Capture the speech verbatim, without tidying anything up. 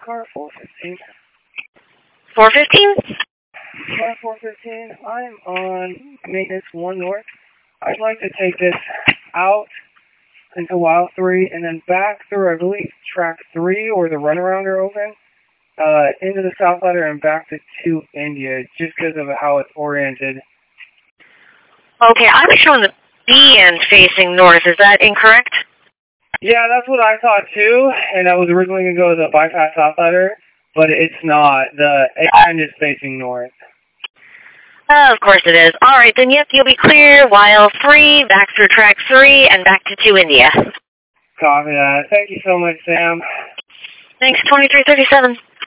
car four fifteen. four fifteen? Car four fifteen, I'm on maintenance one north. I'd like to take this out into Wild three and then back through, I believe, track three or the runaround are open, uh, into the South Ladder and back to two India, just because of how it's oriented. Okay, I was showing the B end facing north. Is that incorrect? Yeah, that's what I thought too, and I was originally going to go to the bypass South Ladder, but it's not. The A end is facing north. Uh, of course it is. All right, then, yep, you'll be clear. Wild three, back through track three, and back to two India. Copy that. Thank you so much, Sam. Thanks, twenty-three thirty-seven.